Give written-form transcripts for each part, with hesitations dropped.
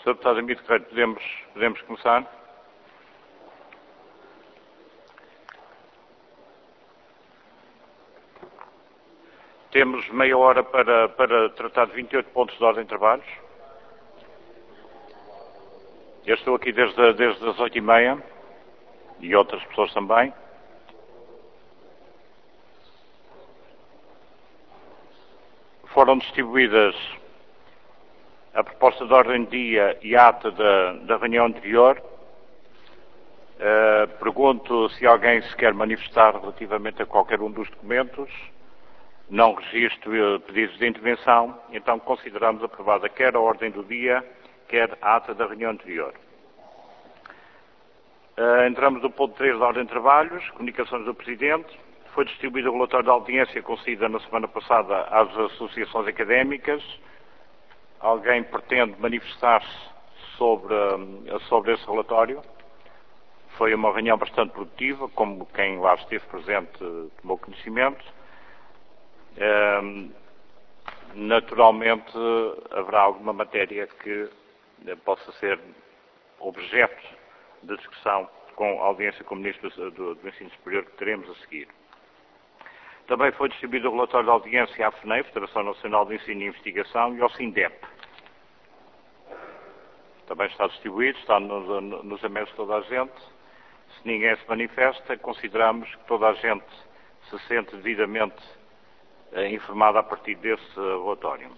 Sr. Deputado Amido Correia, podemos começar? Temos meia hora para tratar de 28 pontos de ordem de trabalhos. Eu estou aqui desde as 8h30 e outras pessoas também. Foram distribuídas a proposta de ordem de dia e a ata da reunião anterior. Pergunto se alguém se quer manifestar relativamente a qualquer um dos documentos. Não registro pedidos de intervenção, então consideramos aprovada quer a ordem do dia, quer a ata da reunião anterior. Entramos no ponto 3 da ordem de trabalhos, comunicações do Presidente. Foi distribuído o relatório da audiência concedida na semana passada às associações académicas. Alguém pretende manifestar-se sobre esse relatório? Foi uma reunião bastante produtiva, como quem lá esteve presente tomou conhecimento. Naturalmente, haverá alguma matéria que possa ser objeto de discussão com a audiência com o Ministro do Ensino Superior que teremos a seguir. Também foi distribuído o relatório da audiência à FNEI, Federação Nacional de Ensino e Investigação, e ao SINDEP. Também está distribuído, está nos e-mails de toda a gente. Se ninguém se manifesta, consideramos que toda a gente se sente devidamente informada a partir desse relatório.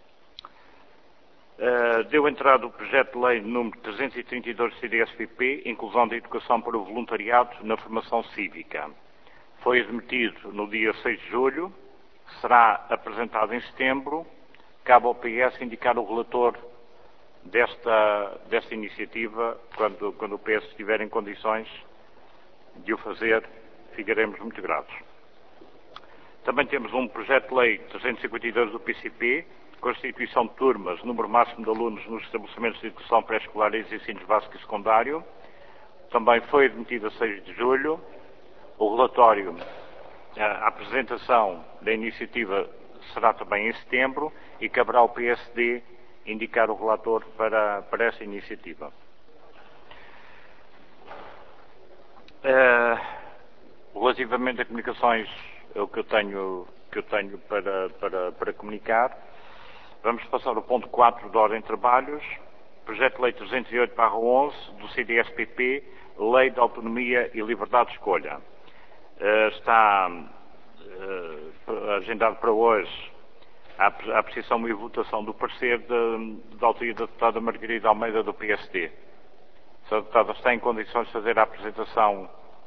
Deu entrada o projeto de lei número 332 do CDS-PP, Inclusão da Educação para o Voluntariado na Formação Cívica. Foi admitido no dia 6 de julho, será apresentado em setembro. Cabe ao PS indicar o relator desta iniciativa. Quando o PS estiver em condições de o fazer, ficaremos muito gratos. Também temos um projeto de lei 352 do PCP, Constituição de turmas, número máximo de alunos nos estabelecimentos de educação pré-escolar e ensinos básico e secundário. Também foi admitido a 6 de julho. O relatório, a apresentação da iniciativa será também em setembro e caberá ao PSD indicar o relator para essa iniciativa. Relativamente a comunicações, é o que eu tenho para comunicar. Vamos passar ao ponto 4 da ordem de trabalhos. Projeto de lei 308/11 do CDS-PP, Lei de Autonomia e Liberdade de Escolha. Está agendado para hoje a apreciação e votação do parecer da autoria da deputada Margarida Almeida do PSD. A deputada está em condições de fazer a apresentação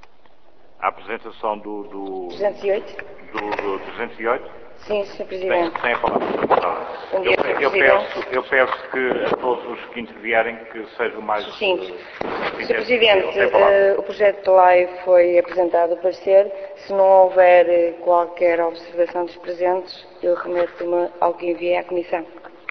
do 308? Do 308? Sim, Sr. Presidente. Tem a palavra, deputada. Eu peço que a todos os que intervierem que sejam mais... Sim. Sr. Presidente, o projeto de lei foi apresentado a parecer. Se não houver qualquer observação dos presentes, eu remeto-me ao que enviei à Comissão.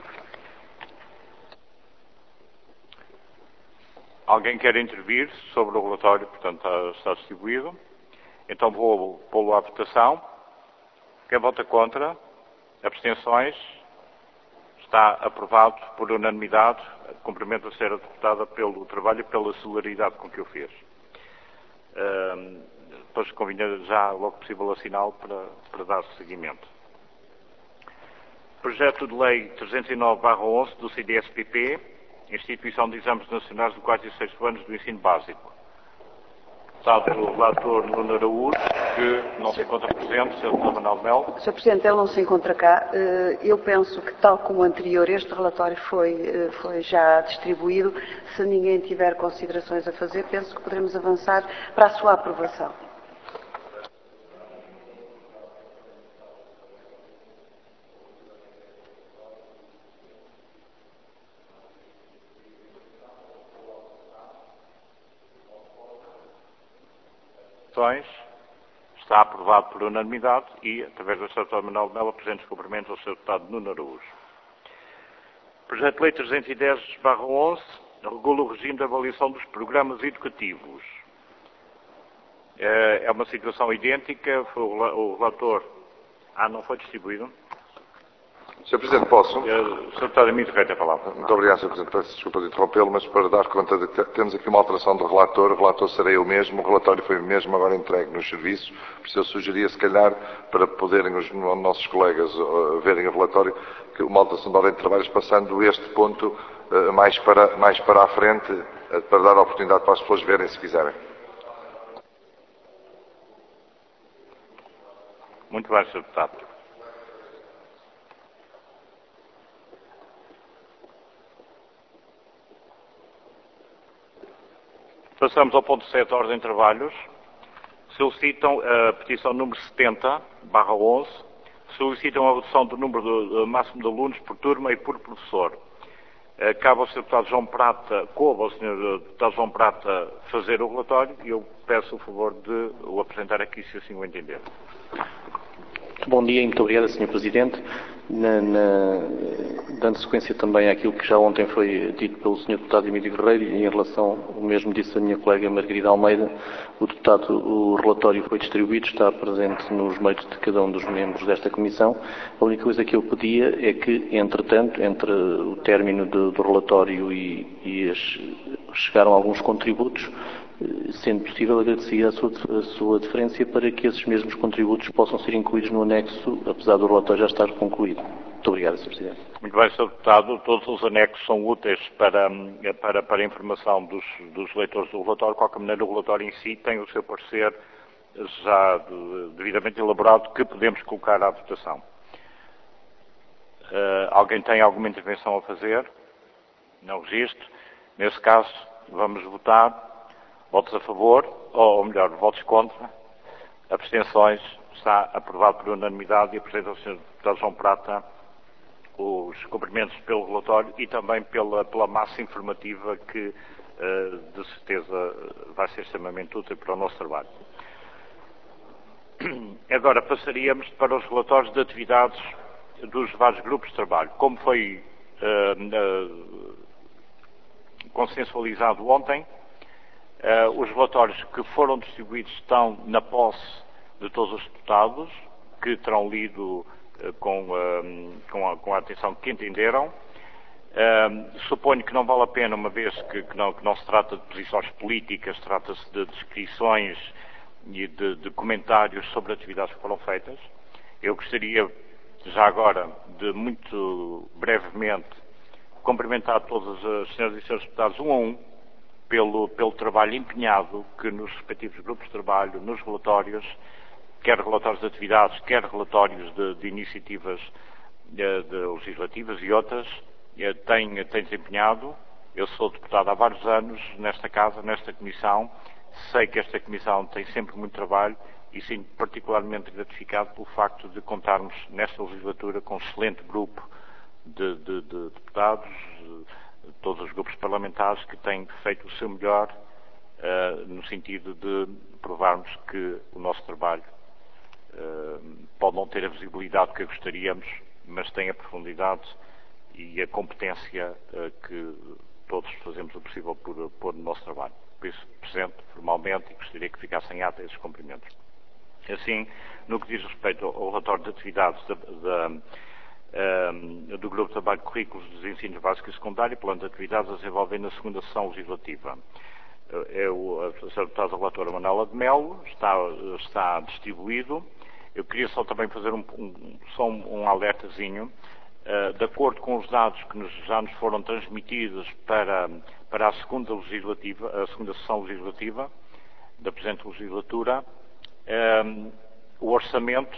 Alguém quer intervir sobre o relatório, portanto está distribuído. Então vou pô-lo à votação. Quem vota contra? Abstenções? Está aprovado por unanimidade. Cumprimento a senhora deputada pelo trabalho e pela celeridade com que o fez. Depois convinha já logo possível assiná-lo para dar seguimento. Projeto de lei 309/11 do CDS-PP, Instituição de Exames Nacionais do 4º e 6º anos do Ensino Básico. Deputado relator Nuno Araújo, que não se encontra presente, Sr. Manuel Melo. Sr. Presidente, ele não se encontra cá. Eu penso que, tal como o anterior, este relatório foi já distribuído. Se ninguém tiver considerações a fazer, penso que poderemos avançar para a sua aprovação. Está aprovado por unanimidade e, através do Sr. Manuel Melo, apresento os cumprimentos ao Sr. Deputado Nuno Araújo. Projeto de lei 310/11 regula o regime de avaliação dos programas educativos. É uma situação idêntica. O relator... não foi distribuído? Sr. Presidente, posso? O Sr. Deputado Emílio Ferreira tem a palavra. Muito obrigado, Sr. Presidente. Peço desculpa de interrompê-lo, mas para dar conta de que temos aqui uma alteração do relator. O relator serei eu mesmo, o relatório foi o mesmo, agora entregue nos serviços. Por isso eu sugeria, se calhar, para poderem os nossos colegas verem o relatório, que uma alteração da ordem de trabalhos, passando este ponto mais para a frente, para dar a oportunidade para as pessoas verem, se quiserem. Muito bem, Sr. Deputado. Passamos ao ponto 7 da ordem de trabalhos. Solicitam a petição número 70/11, solicitam a redução do número máximo de alunos por turma e por professor. Cabe ao Sr. Deputado João Prata, coube ao Sr. Deputado João Prata fazer o relatório e eu peço o favor de o apresentar aqui, se assim o entender. Bom dia e muito obrigado, Sr. Presidente. Dando sequência também àquilo que já ontem foi dito pelo Sr. Deputado Emílio Guerreiro e em relação, o mesmo disse a minha colega Margarida Almeida, o relatório foi distribuído, está presente nos meios de cada um dos membros desta Comissão. A única coisa que eu pedia é que, entretanto, entre o término do relatório e chegaram alguns contributos, sendo possível, agradecia a sua deferência para que esses mesmos contributos possam ser incluídos no anexo, apesar do relatório já estar concluído. Muito obrigado, Sr. Presidente. Muito bem, Sr. Deputado. Todos os anexos são úteis para a informação dos leitores do relatório. De qualquer maneira, o relatório em si tem o seu parecer já devidamente elaborado que podemos colocar à votação. Alguém tem alguma intervenção a fazer? Não registro. Nesse caso, vamos votar. Votos a favor, ou melhor, votos contra, abstenções, está aprovado por unanimidade e apresenta ao Sr. Deputado João Prata os cumprimentos pelo relatório e também pela massa informativa que, de certeza, vai ser extremamente útil para o nosso trabalho. Agora passaríamos para os relatórios de atividades dos vários grupos de trabalho. Como foi consensualizado ontem, os relatórios que foram distribuídos estão na posse de todos os deputados, que terão lido com a atenção que entenderam. Suponho que não vale a pena, uma vez que não se trata de posições políticas, trata-se de descrições e de comentários sobre atividades que foram feitas. Eu gostaria, já agora, de muito brevemente cumprimentar todas as senhoras e senhores deputados, um a um, pelo trabalho empenhado que nos respectivos grupos de trabalho, nos relatórios, quer relatórios de atividades, quer relatórios de iniciativas legislativas e outras, têm desempenhado. Eu sou deputado há vários anos nesta Casa, nesta Comissão, sei que esta Comissão tem sempre muito trabalho e sinto particularmente gratificado pelo facto de contarmos nesta legislatura com um excelente grupo de deputados, todos os grupos parlamentares que têm feito o seu melhor no sentido de provarmos que o nosso trabalho pode não ter a visibilidade que gostaríamos, mas tem a profundidade e a competência que todos fazemos o possível por pôr no nosso trabalho. Por isso, presento formalmente e gostaria que ficassem em ata esses cumprimentos. Assim, no que diz respeito ao relatório de atividades do Grupo de Trabalho de Currículos dos Ensinos Básico e Secundário, plano de atividades a desenvolver na segunda sessão legislativa. A Sra. Deputada Relatora Manuela de Melo está distribuído. Eu queria só também fazer um alertazinho. De acordo com os dados que já nos foram transmitidos para a segunda sessão legislativa da presente legislatura, o orçamento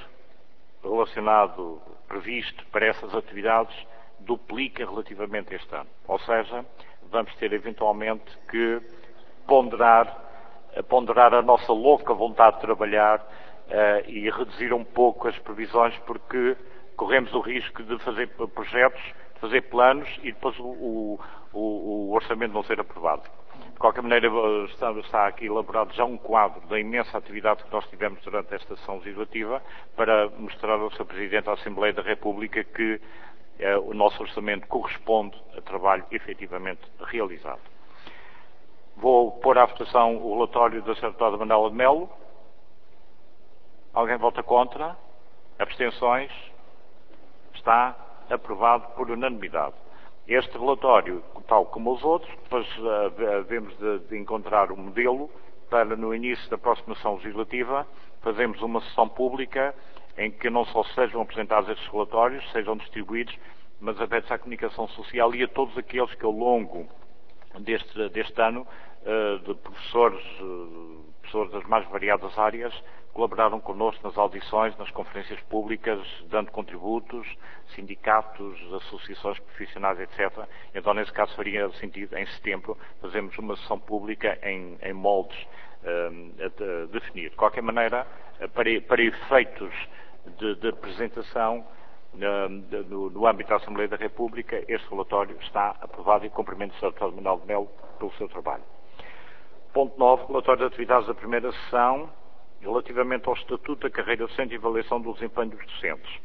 previsto para essas atividades duplica relativamente a este ano. Ou seja, vamos ter eventualmente que ponderar a nossa louca vontade de trabalhar e reduzir um pouco as previsões, porque corremos o risco de fazer projetos, de fazer planos e depois o orçamento não ser aprovado. De qualquer maneira, está aqui elaborado já um quadro da imensa atividade que nós tivemos durante esta sessão legislativa para mostrar ao Sr. Presidente da Assembleia da República que o nosso orçamento corresponde a trabalho efetivamente realizado. Vou pôr à votação o relatório da Sra. Deputada Manuela de Melo. Alguém vota contra? Abstenções? Está aprovado por unanimidade. Este relatório, tal como os outros, depois devemos de encontrar um modelo para, no início da próxima sessão legislativa, fazermos uma sessão pública em que não só sejam apresentados estes relatórios, sejam distribuídos, mas abertos à comunicação social e a todos aqueles que, ao longo deste ano, de professores das mais variadas áreas, colaboraram connosco nas audições, nas conferências públicas, dando contributos, sindicatos, associações profissionais, etc. Então, nesse caso, faria sentido, em setembro, fazermos uma sessão pública em moldes a definir. De qualquer maneira, para efeitos de apresentação no âmbito da Assembleia da República, este relatório está aprovado e cumprimento o Sr. Deputado Manuel de Melo pelo seu trabalho. Ponto 9, relatório de atividades da primeira sessão, relativamente ao Estatuto da Carreira Docente e avaliação do desempenho dos docentes.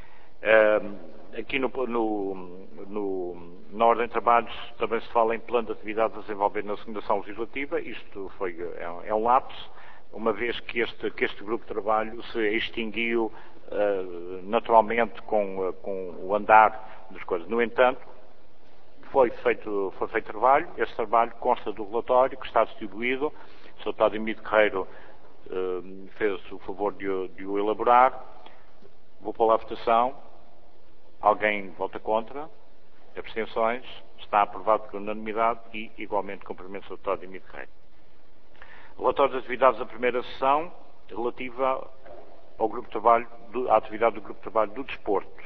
Aqui na ordem de trabalhos também se fala em plano de atividades a desenvolver na segunda sessão legislativa. Isto é um lapso, uma vez que este grupo de trabalho se extinguiu naturalmente com o andar das coisas. No entanto, foi feito trabalho. Este trabalho consta do relatório que está distribuído. O Sr. Deputado Emílio Guerreiro fez o favor de o elaborar. Vou pôr a votação. Alguém vota contra? Abstenções? Está aprovado por unanimidade e, igualmente, cumprimento o Sr. Deputado Emílio Guerreiro. Relatório das atividades da primeira sessão, relativa ao grupo de trabalho, à atividade do grupo de trabalho do desporto.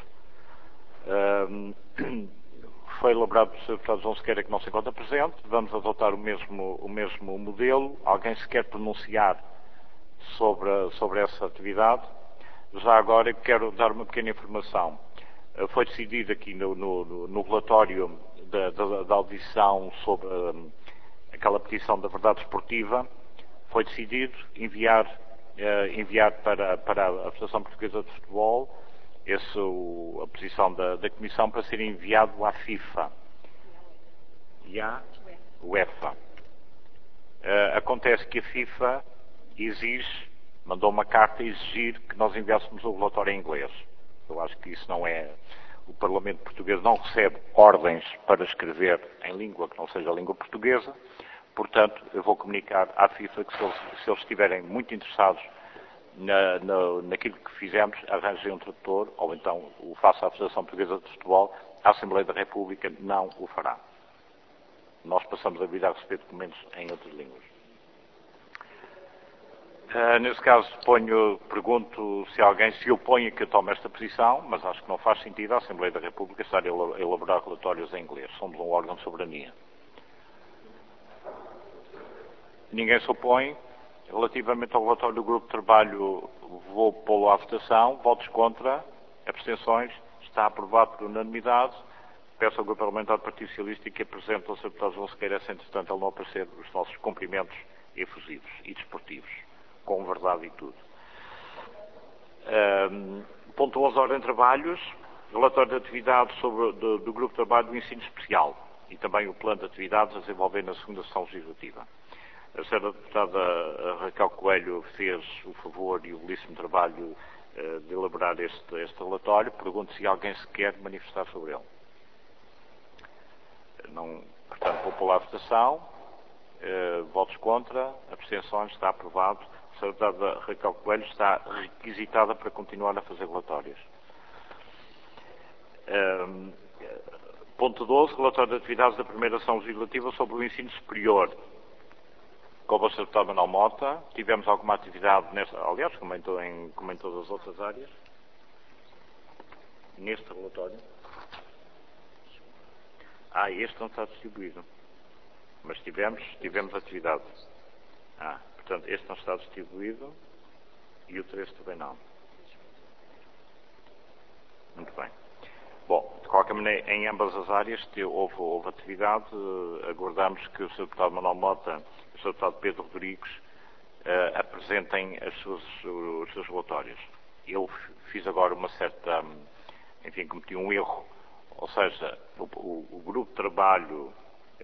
Foi elaborado pelo Sr. Deputado João Sequeira, que não se encontra presente. Vamos adotar o mesmo modelo. Alguém se quer pronunciar sobre essa atividade? Já agora quero dar uma pequena informação. Foi decidido aqui no relatório da audição sobre aquela petição da verdade esportiva, foi decidido enviar para a Federação Portuguesa de Futebol a posição da Comissão para ser enviado à FIFA e à UEFA. Acontece que a FIFA mandou uma carta a exigir que nós enviássemos o relatório em inglês. Eu acho que isso não é... O Parlamento Português não recebe ordens para escrever em língua que não seja a língua portuguesa. Portanto, eu vou comunicar à FIFA que se eles estiverem muito interessados naquilo que fizemos, arranjem um tradutor, ou então o faça à Federação Portuguesa de Futebol. A Assembleia da República não o fará. Nós passamos a vida a receber documentos em outras línguas. Nesse caso, pergunto se alguém se opõe a que eu tome esta posição, mas acho que não faz sentido a Assembleia da República estar a elaborar relatórios em inglês. Somos um órgão de soberania. Ninguém se opõe. Relativamente ao relatório do grupo de trabalho, vou pô-lo à votação. Votos contra? Abstenções? Está aprovado por unanimidade. Peço ao Grupo Parlamentar do Partido Socialista que apresente ao Sr. Deputado João Sequeira, se entretanto ele não aparecer, os nossos cumprimentos efusivos e desportivos, com verdade e tudo. Ponto 11, ordem de trabalhos. Relatório de atividades do Grupo de Trabalho do Ensino Especial e também o plano de atividades a desenvolver na segunda sessão legislativa. A senhora deputada Raquel Coelho fez o favor e o belíssimo trabalho de elaborar este relatório. Pergunto se alguém se quer manifestar sobre ele. Não, portanto, vou pôr a votação. Votos contra, abstenções, está aprovado. A senhora deputada Raquel Coelho está requisitada para continuar a fazer relatórios. Ponto 12, relatório de atividades da primeira sessão legislativa sobre o ensino superior. Como o Sr. Deputado Manuel Mota, tivemos alguma atividade nesta, aliás, como em todas as outras áreas, neste relatório. Este não está distribuído. Mas tivemos atividade. Portanto, este não está distribuído e o 3 também não. Muito bem. Bom, de qualquer maneira, em ambas as áreas houve atividade. Aguardamos que o Sr. Deputado Manuel Mota e o Sr. Deputado Pedro Rodrigues apresentem os seus relatórios. Eu fiz agora uma certa... Enfim, cometi um erro. Ou seja, o grupo de trabalho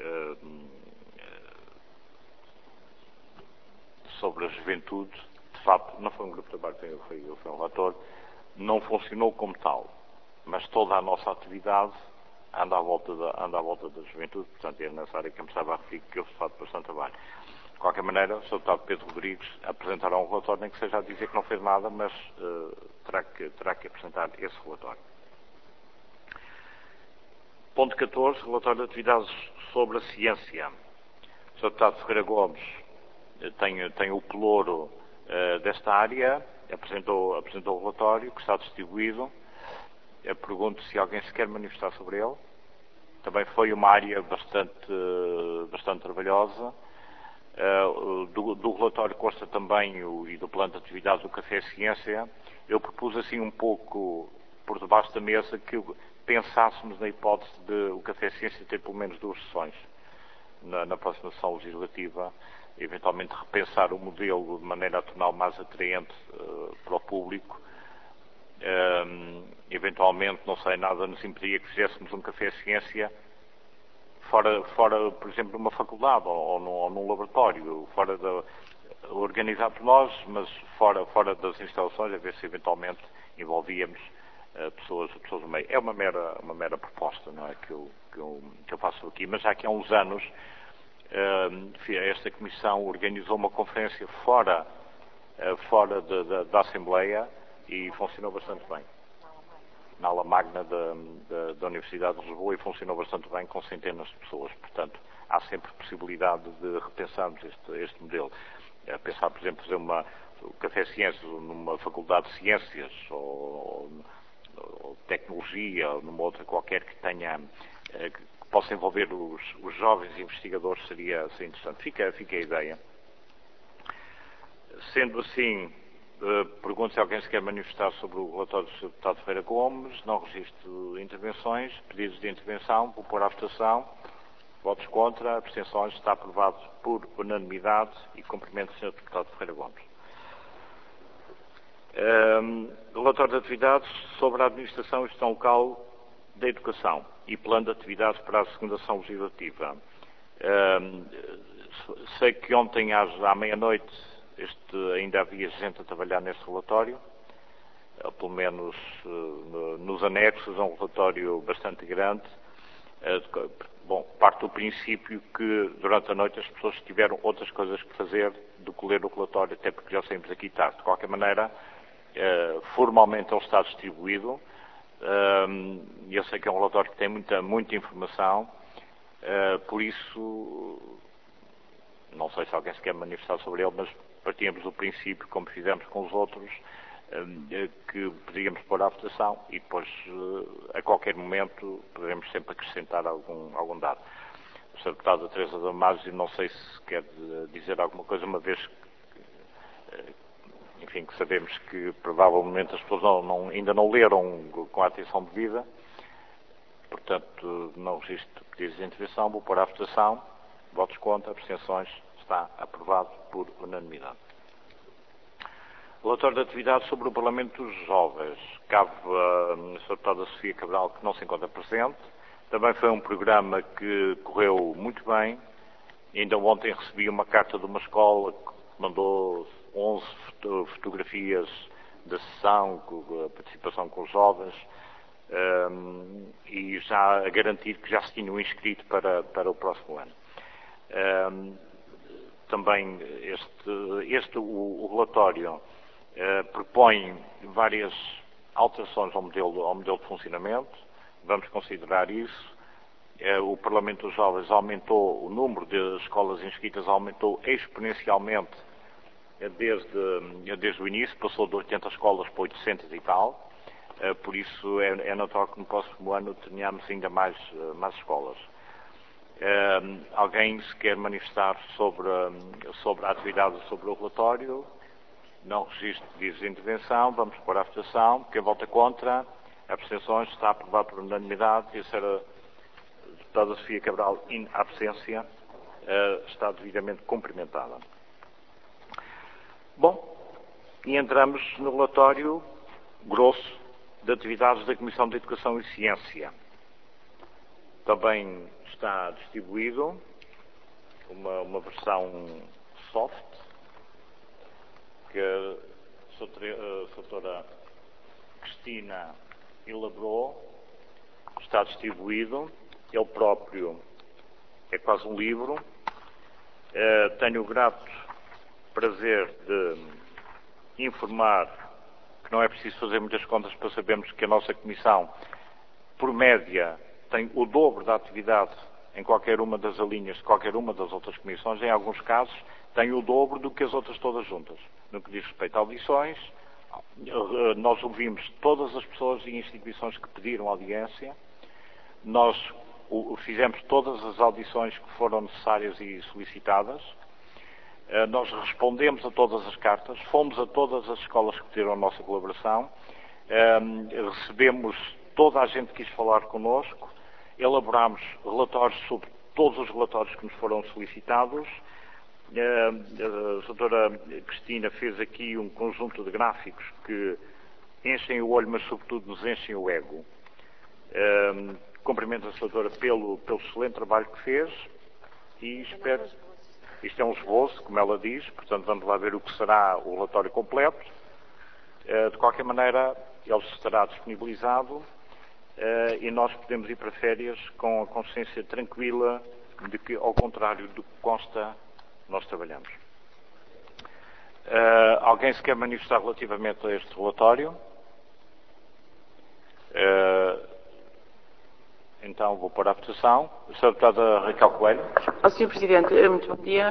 sobre a juventude, de facto, não foi um grupo de trabalho, foi um relator, não funcionou como tal. mas toda a nossa atividade anda à volta da juventude, portanto é nessa área que eu me estava a referir que eu faço bastante trabalho. De qualquer maneira, o Sr. Deputado Pedro Rodrigues apresentará um relatório, nem que seja a dizer que não fez nada, mas terá que apresentar esse relatório. Ponto 14, relatório de atividades sobre a ciência. O Sr. Deputado Ferreira Gomes tem o pelouro desta área, apresentou o relatório que está distribuído. Eu pergunto se alguém se quer manifestar sobre ele. Também foi uma área bastante trabalhosa. Do relatório consta também e do plano de atividades do Café Ciência. Eu propus assim um pouco por debaixo da mesa que pensássemos na hipótese de o Café Ciência ter pelo menos 2 sessões na próxima sessão legislativa, eventualmente repensar o modelo de maneira a torná-lo mais atraente para o público. Eventualmente, não sei, nada nos impedia que fizéssemos um Café Ciência fora, por exemplo, numa faculdade ou num laboratório, organizado por nós, mas fora das instalações, a ver se eventualmente envolvíamos pessoas do meio. É uma mera proposta, não é, que eu faço aqui, mas já que há uns anos esta Comissão organizou uma conferência fora da Assembleia e funcionou bastante bem. Na aula magna da Universidade de Lisboa e funcionou bastante bem com centenas de pessoas. Portanto, há sempre possibilidade de repensarmos este modelo. Pensar, por exemplo, fazer o Café Ciências numa faculdade de Ciências ou Tecnologia ou numa outra qualquer que tenha que possa envolver os jovens investigadores seria interessante. Fica a ideia. Sendo assim, pergunto se alguém se quer manifestar sobre o relatório do Sr. Deputado Ferreira Gomes. Não registro intervenções, pedidos de intervenção, vou pôr à votação. Votos contra, abstenções, está aprovado por unanimidade e cumprimento o Sr. Deputado Ferreira Gomes. Relatório de atividades sobre a administração e gestão local da educação e plano de atividades para a segunda sessão legislativa. Sei que ontem à meia-noite ainda havia gente a trabalhar neste relatório, pelo menos nos anexos, é um relatório bastante grande. Parte do princípio que durante a noite as pessoas tiveram outras coisas que fazer do que ler o relatório, até porque já saímos aqui tarde. De qualquer maneira, formalmente ele está distribuído. Eu sei que é um relatório que tem muita informação, por isso, não sei se alguém se quer manifestar sobre ele, mas partimos do princípio, como fizemos com os outros, que poderíamos pôr à votação e depois, a qualquer momento, poderemos sempre acrescentar algum dado. O Sr. Deputado Teresa Damasio, não sei se quer dizer alguma coisa, uma vez que sabemos que provavelmente as pessoas ainda não leram com a atenção devida. Portanto, não registro pedidos de intervenção, vou pôr à votação. Votos contra, abstenções, está aprovado por unanimidade. Relatório de atividades sobre o Parlamento dos Jovens. Cabe a Sra. Deputada Sofia Cabral, que não se encontra presente. Também foi um programa que correu muito bem. Ainda ontem recebi uma carta de uma escola que mandou 11 fotografias da sessão, a participação com os jovens, e já a garantir que já se tinham inscrito para o próximo ano. Também o relatório propõe várias alterações ao modelo de funcionamento. Vamos considerar isso. O Parlamento dos Jovens aumentou, o número de escolas inscritas aumentou exponencialmente desde o início, passou de 80 escolas para 800 e tal. Por isso é natural que no próximo ano tenhamos ainda mais escolas. Alguém se quer manifestar sobre a atividade, sobre o relatório? Não registro pedidos de intervenção. Vamos pôr à votação. Quem vota contra? Abstenções. Está aprovado por unanimidade. E a senhora deputada Sofia Cabral, in absência, está devidamente cumprimentada. Bom, e entramos no relatório grosso de atividades da Comissão de Educação e Ciência. Também está distribuído uma versão soft, que a doutora Cristina elaborou, está distribuído, ele próprio é quase um livro. Tenho o grato prazer de informar que não é preciso fazer muitas contas para sabermos que a nossa Comissão, por média, tem o dobro da atividade em qualquer uma das linhas de qualquer uma das outras comissões. Em alguns casos, tem o dobro do que as outras todas juntas. No que diz respeito a audições, nós ouvimos todas as pessoas e instituições que pediram audiência. Nós fizemos todas as audições que foram necessárias e solicitadas. Nós respondemos a todas as cartas, fomos a todas as escolas que pediram a nossa colaboração, recebemos toda a gente que quis falar connosco, elaborámos relatórios sobre todos os relatórios que nos foram solicitados. A doutora Cristina fez aqui um conjunto de gráficos que enchem o olho, mas sobretudo nos enchem o ego. Cumprimento a doutora pelo excelente trabalho que fez e espero... Isto é um esboço, como ela diz, portanto vamos lá ver o que será o relatório completo. De qualquer maneira, ele estará disponibilizado e nós podemos ir para férias com a consciência tranquila de que, ao contrário do que consta, nós trabalhamos. Alguém se quer manifestar relativamente a este relatório? Então vou pôr a votação. Sra. Deputada Raquel Coelho. Sr. Presidente, muito bom dia.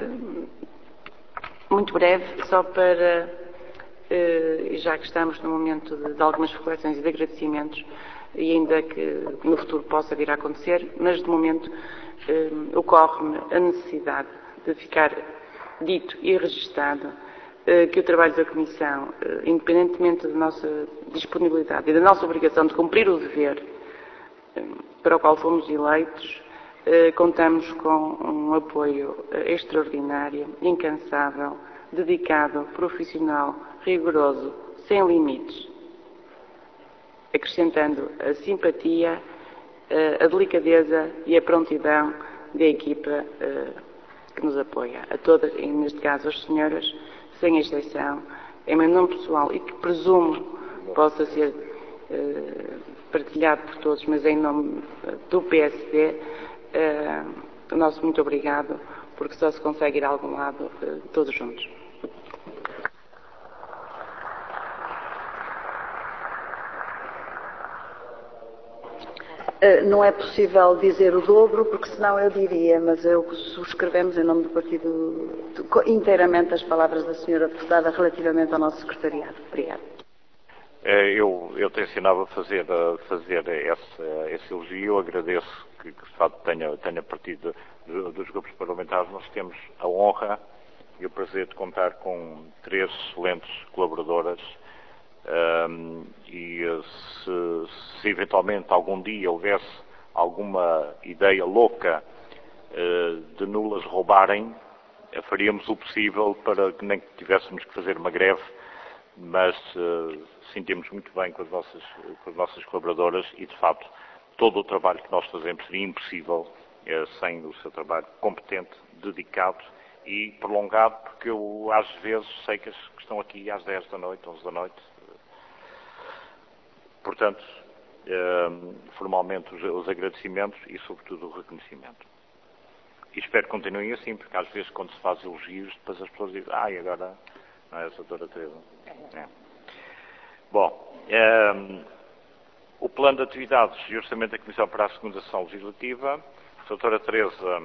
Muito breve, só para, já que estamos no momento de algumas reflexões e de agradecimentos, e ainda que no futuro possa vir a acontecer, mas de momento ocorre-me a necessidade de ficar dito e registado que o trabalho da Comissão, independentemente da nossa disponibilidade e da nossa obrigação de cumprir o dever para o qual fomos eleitos, contamos com um apoio extraordinário, incansável, dedicado, profissional, rigoroso, sem limites, acrescentando a simpatia, a delicadeza e a prontidão da equipa que nos apoia. A todas, e neste caso as senhoras, sem exceção, em meu nome pessoal e que presumo possa ser partilhado por todos, mas em nome do PSD, o nosso muito obrigado, porque só se consegue ir a algum lado todos juntos. Não é possível dizer o dobro, porque senão eu diria, mas subscrevemos em nome do partido inteiramente as palavras da senhora deputada relativamente ao nosso secretariado. Obrigada. Eu tencionava fazer esse elogio. Eu agradeço que de facto tenha partido dos grupos parlamentares. Nós temos a honra e o prazer de contar com 3 excelentes colaboradoras e se eventualmente algum dia houvesse alguma ideia louca de nulas roubarem, faríamos o possível para que nem que tivéssemos que fazer uma greve, mas sentimos muito bem com as nossas colaboradoras e, de facto, todo o trabalho que nós fazemos seria impossível sem o seu trabalho competente, dedicado e prolongado, porque eu, às vezes, sei que estão aqui às 10 da noite, 11 da noite. Portanto, formalmente os agradecimentos e, sobretudo, o reconhecimento. E espero que continuem assim, porque às vezes, quando se faz elogios, depois as pessoas dizem, agora não é essa doutora Teresa. Bom, o plano de atividades e orçamento da Comissão para a segunda sessão legislativa, a doutora Teresa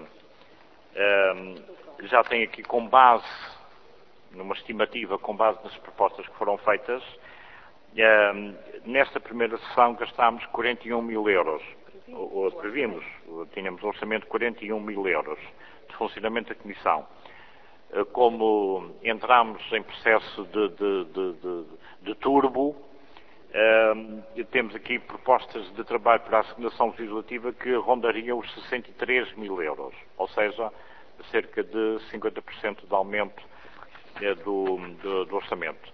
já tem aqui com base, numa estimativa, com base nas propostas que foram feitas, nesta primeira sessão gastámos 41 mil euros. Previmos, tínhamos um orçamento de 41 mil euros de funcionamento da Comissão. Como entramos em processo de turbo, temos aqui propostas de trabalho para a segunda sessão legislativa que rondariam os 63 mil euros, ou seja, cerca de 50% de aumento do orçamento.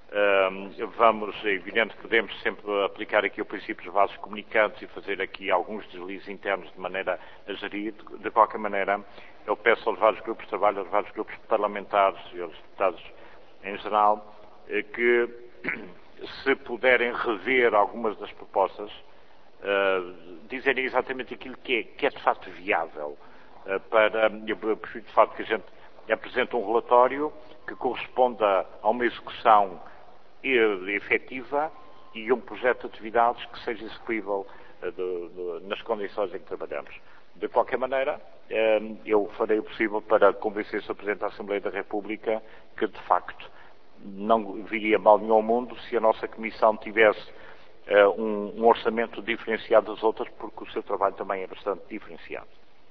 É evidente que podemos sempre aplicar aqui o princípio dos vasos comunicantes e fazer aqui alguns deslizes internos de maneira a gerir. De qualquer maneira, eu peço aos vários grupos de trabalho, aos vários grupos parlamentares e aos deputados em geral, que se puderem rever algumas das propostas, dizerem exatamente aquilo que é de facto viável. Eu prefiro de facto que a gente apresente um relatório que corresponda a uma execução efetiva e um projeto de atividades que seja execuível nas condições em que trabalhamos. De qualquer maneira, eu farei o possível para convencer o Sr. Presidente da Assembleia da República que, de facto, não viria mal nenhum ao mundo se a nossa Comissão tivesse um orçamento diferenciado das outras, porque o seu trabalho também é bastante diferenciado.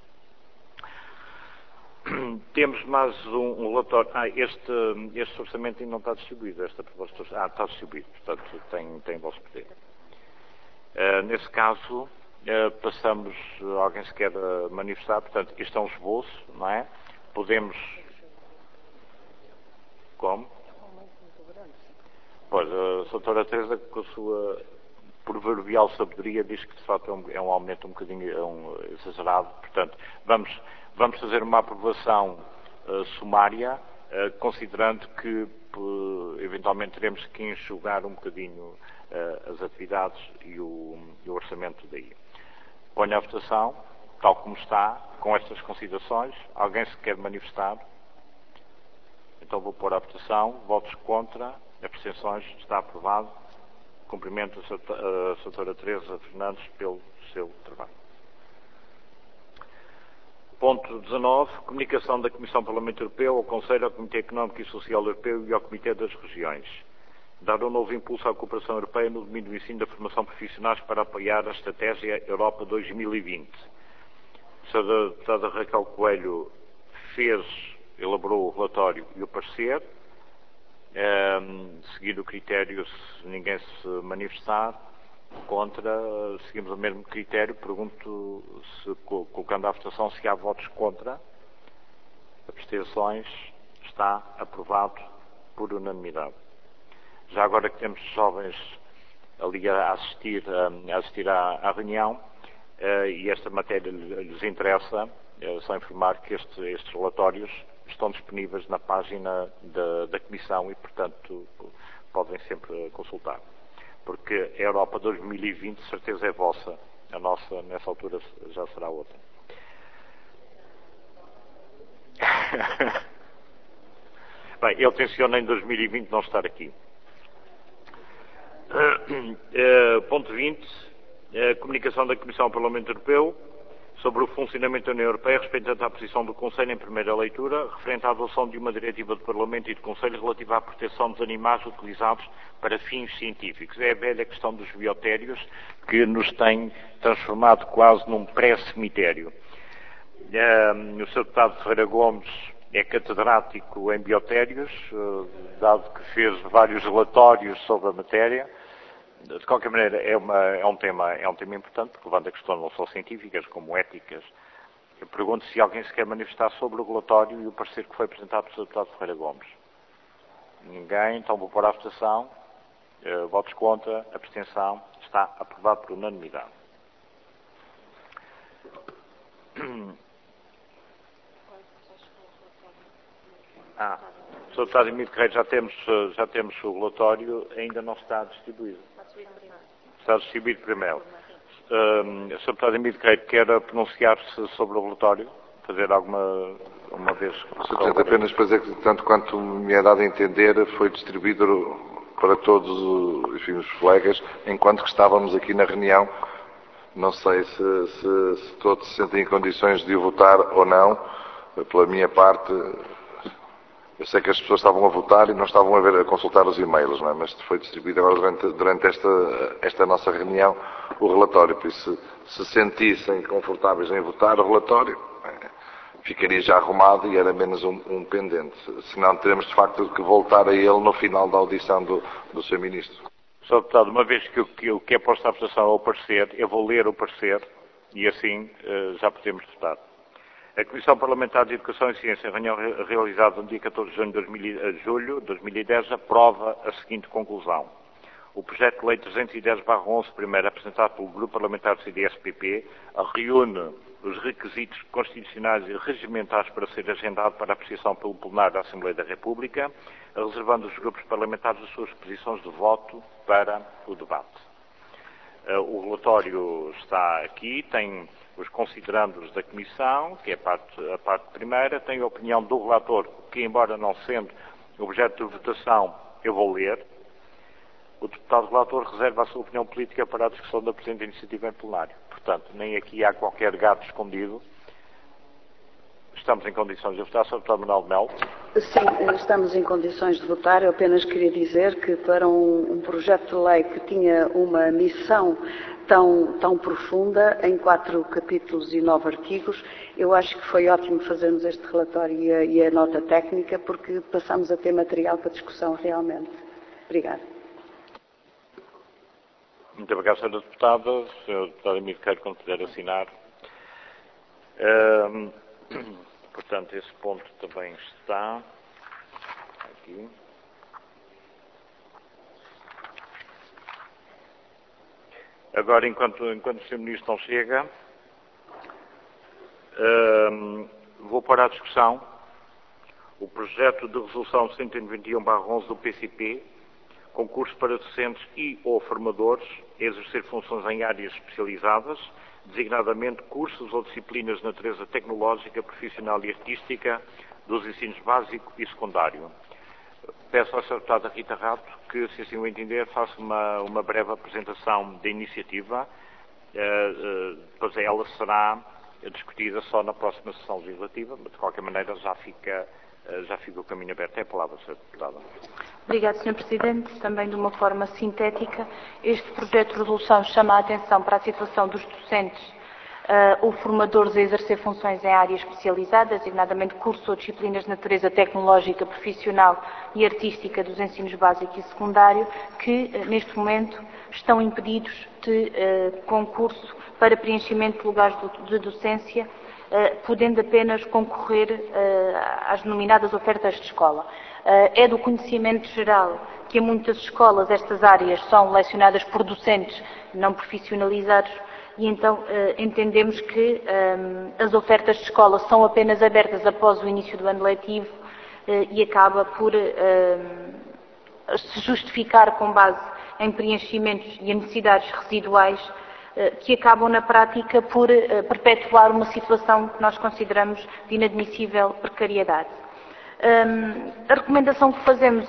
Temos mais um relatório. Este orçamento ainda não está distribuído. Esta proposta está distribuído, portanto tem vosso poder. Nesse caso, passamos. Alguém se quer manifestar? Portanto, isto é um esboço, não é? Podemos. Como? Pois, a doutora Teresa, com a sua proverbial sabedoria, diz que de facto é um aumento um bocadinho exagerado. Portanto, vamos fazer uma aprovação sumária, considerando que eventualmente teremos que enxugar um bocadinho as atividades e o orçamento daí. Ponho à votação, tal como está, com estas considerações. Alguém se quer manifestar? Então vou pôr à votação. Votos contra, abstenções, está aprovado. Cumprimento a doutora Teresa Fernandes pelo seu trabalho. Ponto 19. Comunicação da Comissão Parlamento Europeu ao Conselho, ao Comitê Económico e Social Europeu e ao Comitê das Regiões. Dar um novo impulso à cooperação europeia no domínio do ensino e da formação profissionais para apoiar a Estratégia Europa 2020. A deputada Raquel Coelho elaborou o relatório e o parecer. Seguindo o critério, se ninguém se manifestar contra, seguimos o mesmo critério. Pergunto, colocando à votação, se há votos contra. Abstenções. Está aprovado por unanimidade. Já agora que temos jovens ali a assistir à reunião e esta matéria lhes interessa, só informar que estes relatórios estão disponíveis na página da Comissão e, portanto, podem sempre consultar. Porque a Europa 2020, de certeza, é vossa. A nossa, nessa altura, já será outra. Bem, eu tenciono em 2020 não estar aqui. Ponto 20. Comunicação da Comissão ao Parlamento Europeu sobre o funcionamento da União Europeia, respeitando à posição do Conselho em primeira leitura, referente à adoção de uma diretiva do Parlamento e do Conselho relativa à proteção dos animais utilizados para fins científicos. É a velha questão dos biotérios que nos tem transformado quase num pré-cemitério. O Sr. Deputado Ferreira Gomes é catedrático em biotérios, dado que fez vários relatórios sobre a matéria. De qualquer maneira, é um tema importante, porque levanta questões não só científicas, como éticas. Eu pergunto se alguém se quer manifestar sobre o relatório e o parecer que foi apresentado pelo Sr. Deputado Ferreira Gomes. Ninguém, então vou pôr à votação. Votos contra, abstenção, está aprovado por unanimidade. Sr. Deputado Emílio Carreiro, já temos o relatório, ainda não está distribuído. Está distribuído primeiro. Sr. Deputado Emílio Carreiro, quer pronunciar-se sobre o relatório? Fazer uma vez? Sr. Presidente, apenas para dizer que, tanto quanto me é dado a entender, foi distribuído para todos enfim, os colegas, enquanto que estávamos aqui na reunião. Não sei se todos se sentem em condições de o votar ou não. Pela minha parte, eu sei que as pessoas estavam a votar e não estavam a consultar os e-mails, não é? Mas foi distribuído agora durante esta nossa reunião o relatório. Por isso, se sentissem confortáveis em votar o relatório, ficaria já arrumado e era menos um pendente. Senão teremos de facto que voltar a ele no final da audição do Sr. Ministro. Sr. Deputado, uma vez que o que é posto à votação é o parecer, eu vou ler o parecer e assim já podemos votar. A Comissão Parlamentar de Educação e Ciência, em reunião realizada no dia 14 de julho de 2010, aprova a seguinte conclusão. O projeto de lei 310/11, primeiro apresentado pelo Grupo Parlamentar do CDS-PP, reúne os requisitos constitucionais e regimentais para ser agendado para apreciação pelo plenário da Assembleia da República, reservando os grupos parlamentares as suas posições de voto para o debate. O relatório está aqui, tem os considerandos da Comissão, que é a parte primeira, tem a opinião do relator, que, embora não sendo objeto de votação, eu vou ler. O deputado relator reserva a sua opinião política para a discussão da presente iniciativa em plenário. Portanto, nem aqui há qualquer gato escondido. Estamos em condições de votar, Sr. Deputado Manuel de Melo? Sim, estamos em condições de votar. Eu apenas queria dizer que para um projeto de lei que tinha uma missão tão profunda, em 4 capítulos e 9 artigos, eu acho que foi ótimo fazermos este relatório e a nota técnica, porque passamos a ter material para discussão realmente. Obrigada. Muito obrigado, Sra. Deputada. Sr. Deputado Emílio Queiro, quando puder assinar. Portanto, esse ponto também está aqui. Agora, enquanto o Sr. Ministro não chega, vou para a discussão o projeto de resolução 191/11 do PCP, concurso para docentes e ou formadores a exercer funções em áreas especializadas, designadamente cursos ou disciplinas de natureza tecnológica, profissional e artística dos ensinos básico e secundário. Peço à Sra. Deputada Rita Rato que, se assim o entender, faça uma breve apresentação da iniciativa, pois ela será discutida só na próxima sessão legislativa, mas de qualquer maneira já fica o caminho aberto. É a palavra, Sra. Deputada. Obrigada, Sr. Presidente. Também de uma forma sintética, este projeto de resolução chama a atenção para a situação dos docentes ou formadores a exercer funções em áreas especializadas, designadamente cursos ou disciplinas de natureza tecnológica, profissional e artística dos ensinos básico e secundário, que neste momento estão impedidos de concurso para preenchimento de lugares de docência, podendo apenas concorrer às denominadas ofertas de escola. É do conhecimento geral que em muitas escolas estas áreas são lecionadas por docentes não profissionalizados e então entendemos que as ofertas de escola são apenas abertas após o início do ano letivo e acaba por se justificar com base em preenchimentos e em necessidades residuais que acabam na prática por perpetuar uma situação que nós consideramos de inadmissível precariedade. A recomendação que fazemos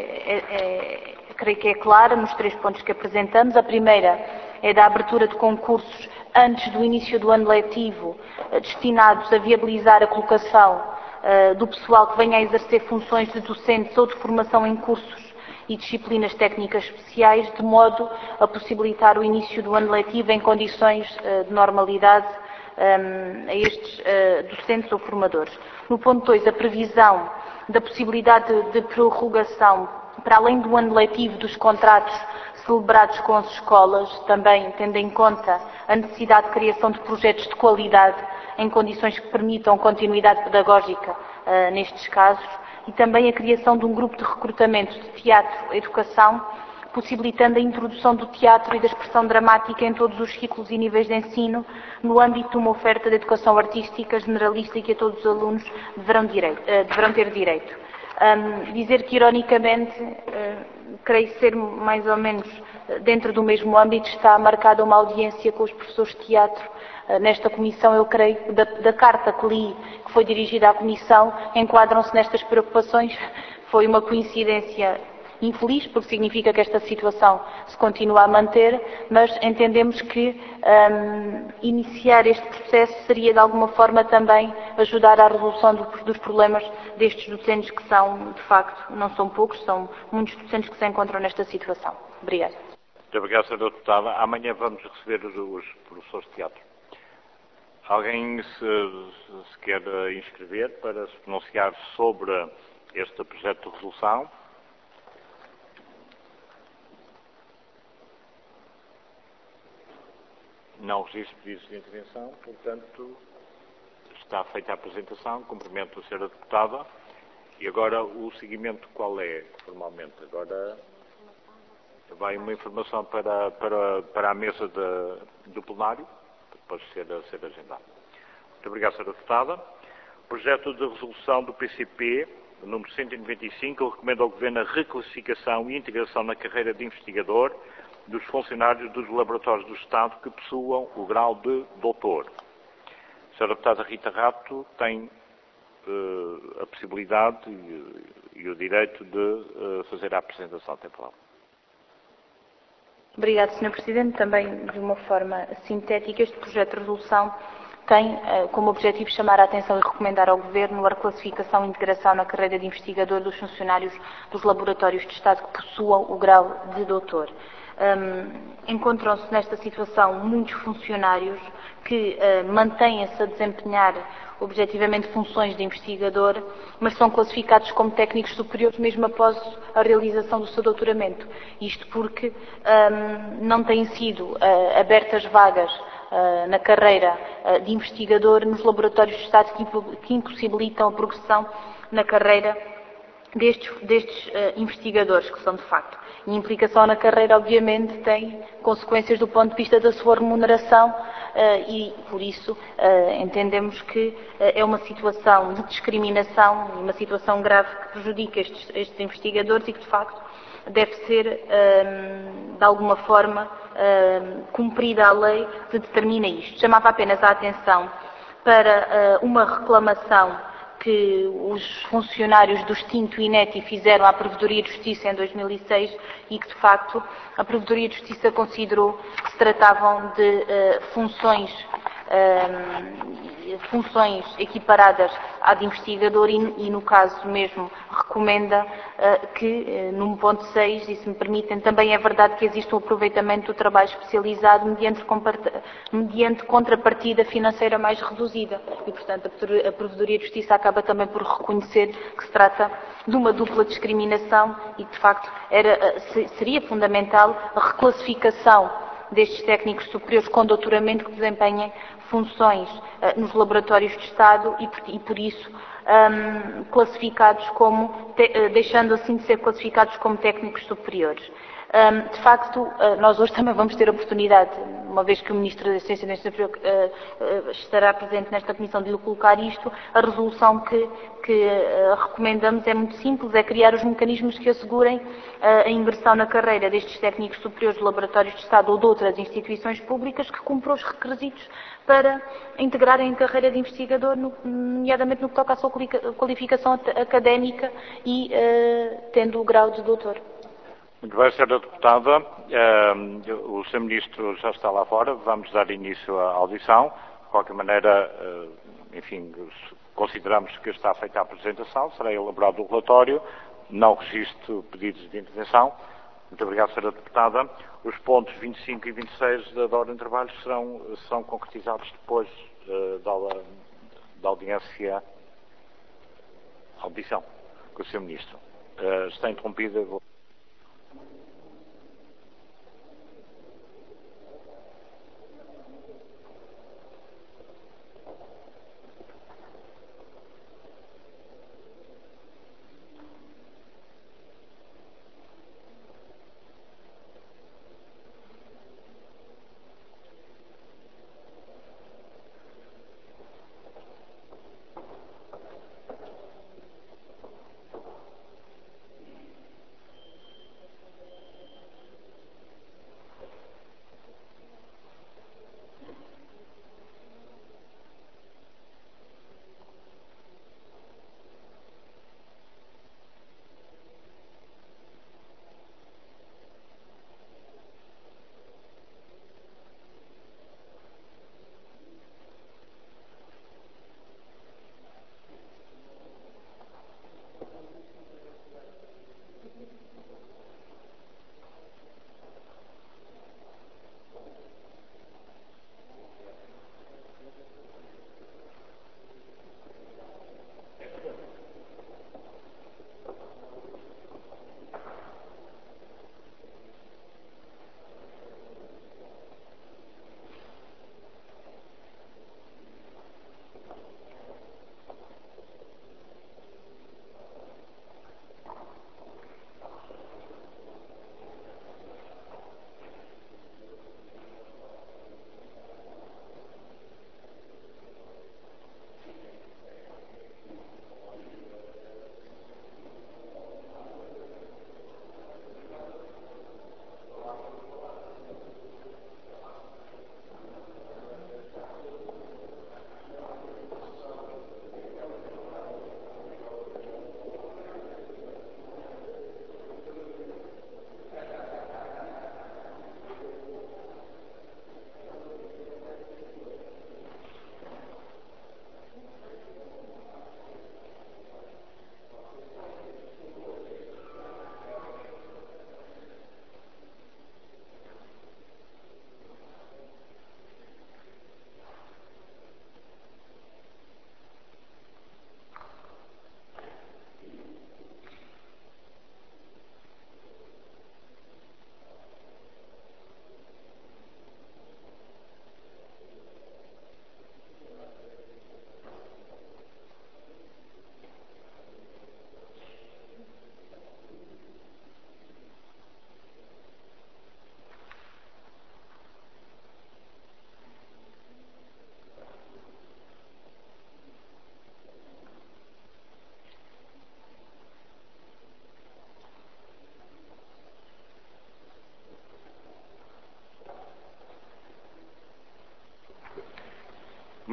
creio que é clara nos 3 pontos que apresentamos. A primeira é da abertura de concursos antes do início do ano letivo, destinados a viabilizar a colocação do pessoal que venha a exercer funções de docentes ou de formação em cursos e disciplinas técnicas especiais, de modo a possibilitar o início do ano letivo em condições de normalidade a estes docentes ou formadores. No ponto 2, a previsão da possibilidade de prorrogação para além do ano letivo dos contratos celebrados com as escolas, também tendo em conta a necessidade de criação de projetos de qualidade em condições que permitam continuidade pedagógica nestes casos, e também a criação de um grupo de recrutamento de teatro-educação, possibilitando a introdução do teatro e da expressão dramática em todos os ciclos e níveis de ensino, no âmbito de uma oferta de educação artística generalista e que a todos os alunos deverão ter direito. Dizer que, ironicamente, creio ser mais ou menos dentro do mesmo âmbito, está marcada uma audiência com os professores de teatro nesta comissão. Eu creio que da carta que li, que foi dirigida à comissão, enquadram-se nestas preocupações. Foi uma coincidência infeliz, porque significa que esta situação se continua a manter, mas entendemos que iniciar este processo seria de alguma forma também ajudar à resolução dos problemas destes docentes que são, de facto, não são poucos, são muitos docentes que se encontram nesta situação. Obrigada. Muito obrigado, Sra. Deputada. Amanhã vamos receber os professores de teatro. Alguém se quer inscrever para se pronunciar sobre este projeto de resolução? Não registro pedidos de intervenção, portanto, está feita a apresentação. Cumprimento a Sra. Deputada. E agora o seguimento qual é, formalmente? Agora vai uma informação para a mesa do plenário, que pode ser agendada. Muito obrigado, Sra. Deputada. Projeto de resolução do PCP, número 195, recomenda ao Governo a reclassificação e integração na carreira de investigador dos funcionários dos laboratórios do Estado que possuam o grau de doutor. A Sra. Deputada Rita Rato tem a possibilidade e o direito de fazer a apresentação temporal. Obrigada, Sr. Presidente. Também, de uma forma sintética, este projeto de resolução tem como objetivo chamar a atenção e recomendar ao Governo a reclassificação e integração na carreira de investigador dos funcionários dos laboratórios de Estado que possuam o grau de doutor. Encontram-se nesta situação muitos funcionários que mantêm-se a desempenhar objetivamente funções de investigador, mas são classificados como técnicos superiores mesmo após a realização do seu doutoramento. Isto porque não têm sido abertas vagas na carreira de investigador nos laboratórios de Estado que impossibilitam a progressão na carreira destes investigadores, que são de facto. E a implicação na carreira, obviamente, tem consequências do ponto de vista da sua remuneração e, por isso, entendemos que é uma situação de discriminação e uma situação grave que prejudica estes investigadores e que, de facto, deve ser, de alguma forma, cumprida a lei que determina isto. Chamava apenas a atenção para uma reclamação que os funcionários do extinto INETI fizeram à Provedoria de Justiça em 2006 e que, de facto, a Provedoria de Justiça considerou que se tratavam de funções equiparadas à de investigador e, no caso mesmo, recomenda que, no ponto 6, e se me permitem, também é verdade que existe um aproveitamento do trabalho especializado mediante contrapartida financeira mais reduzida. E, portanto, a Provedoria de Justiça acaba também por reconhecer que se trata de uma dupla discriminação e que, de facto, seria fundamental a reclassificação destes técnicos superiores com doutoramento que desempenhem funções nos laboratórios de Estado e por isso, classificados como, deixando assim de ser classificados como técnicos superiores. De facto, nós hoje também vamos ter a oportunidade, uma vez que o Ministro da Ciência e da Ensino Superior estará presente nesta comissão, de lhe colocar isto. A resolução que recomendamos é muito simples, é criar os mecanismos que assegurem a ingressão na carreira destes técnicos superiores de laboratórios de Estado ou de outras instituições públicas que cumpram os requisitos para integrarem a carreira de investigador, nomeadamente no que toca à sua qualificação académica e tendo o grau de doutor. Muito bem, Sra. Deputada. O Sr. Ministro já está lá fora. Vamos dar início à audição. De qualquer maneira, enfim, consideramos que está feita a apresentação. Será elaborado o relatório. Não registro pedidos de intervenção. Muito obrigado, Sra. Deputada. Os pontos 25 e 26 da ordem de trabalho serão concretizados depois da audiência, audição com o Sr. Ministro. Está interrompida.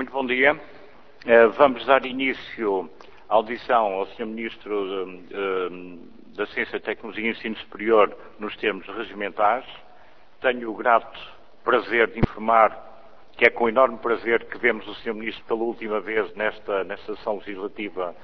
Muito bom dia. Vamos dar início à audição ao Sr. Ministro da Ciência, Tecnologia e Ensino Superior nos termos regimentais. Tenho o grato prazer de informar que é com enorme prazer que vemos o Sr. Ministro pela última vez nesta sessão legislativa,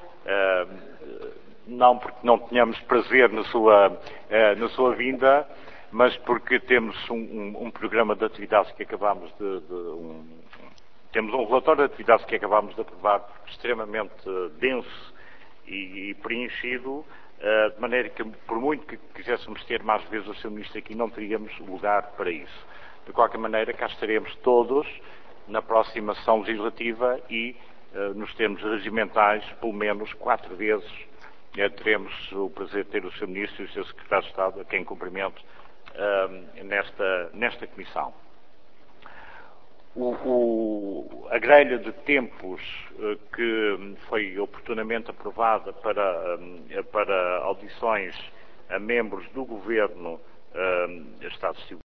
não porque não tenhamos prazer na sua vinda, mas porque temos um programa de atividades que acabamos temos um relatório de atividades que acabamos de aprovar extremamente denso e preenchido, de maneira que, por muito que quiséssemos ter mais vezes o Sr. Ministro aqui, não teríamos lugar para isso. De qualquer maneira, cá estaremos todos na próxima sessão legislativa e, nos termos regimentais, pelo menos 4 vezes teremos o prazer de ter o Sr. Ministro e o Sr. Secretário de Estado, a quem cumprimento, nesta Comissão. A grelha de tempos que foi oportunamente aprovada para audições a membros do Governo está